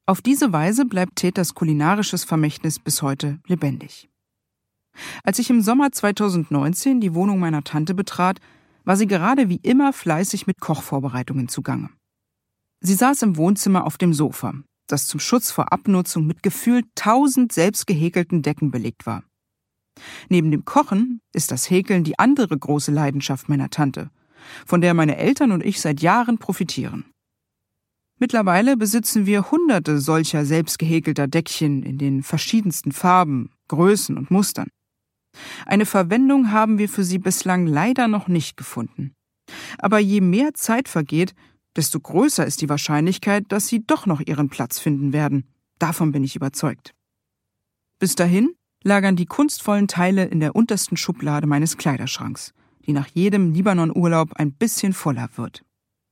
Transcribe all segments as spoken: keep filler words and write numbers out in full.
Auf diese Weise bleibt Täters kulinarisches Vermächtnis bis heute lebendig. Als ich im Sommer zweitausendneunzehn die Wohnung meiner Tante betrat, war sie gerade wie immer fleißig mit Kochvorbereitungen zugange. Sie saß im Wohnzimmer auf dem Sofa, das zum Schutz vor Abnutzung mit gefühlt tausend selbst gehäkelten Decken belegt war. Neben dem Kochen ist das Häkeln die andere große Leidenschaft meiner Tante, von der meine Eltern und ich seit Jahren profitieren. Mittlerweile besitzen wir hunderte solcher selbst gehäkelter Deckchen in den verschiedensten Farben, Größen und Mustern. Eine Verwendung haben wir für sie bislang leider noch nicht gefunden. Aber je mehr Zeit vergeht, desto größer ist die Wahrscheinlichkeit, dass sie doch noch ihren Platz finden werden. Davon bin ich überzeugt. Bis dahin lagern die kunstvollen Teile in der untersten Schublade meines Kleiderschranks, die nach jedem Libanon-Urlaub ein bisschen voller wird.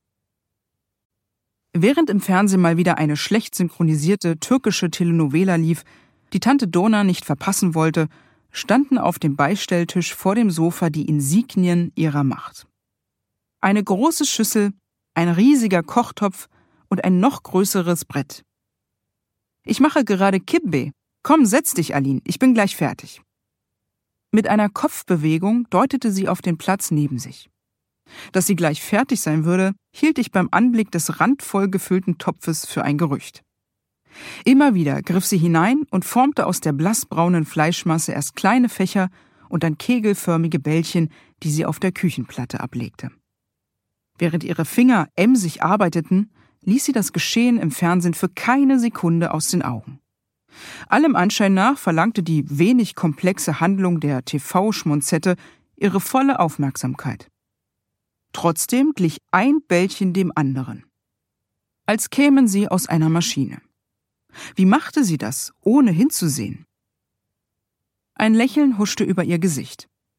Während im Fernsehen mal wieder eine schlecht synchronisierte türkische Telenovela lief, die Tante Dona nicht verpassen wollte, standen auf dem Beistelltisch vor dem Sofa die Insignien ihrer Macht. Eine große Schüssel, ein riesiger Kochtopf und ein noch größeres Brett. »Ich mache gerade Kibbe. Komm, setz dich, Aline, ich bin gleich fertig.« Mit einer Kopfbewegung deutete sie auf den Platz neben sich. Dass sie gleich fertig sein würde, hielt ich beim Anblick des randvoll gefüllten Topfes für ein Gerücht. Immer wieder griff sie hinein und formte aus der blassbraunen Fleischmasse erst kleine Fächer und dann kegelförmige Bällchen, die sie auf der Küchenplatte ablegte. Während ihre Finger emsig arbeiteten, ließ sie das Geschehen im Fernsehen für keine Sekunde aus den Augen. Allem Anschein nach verlangte die wenig komplexe Handlung der T V-Schmonzette ihre volle Aufmerksamkeit. Trotzdem glich ein Bällchen dem anderen. Als kämen sie aus einer Maschine. Wie machte sie das, ohne hinzusehen? Ein Lächeln huschte über ihr Gesicht.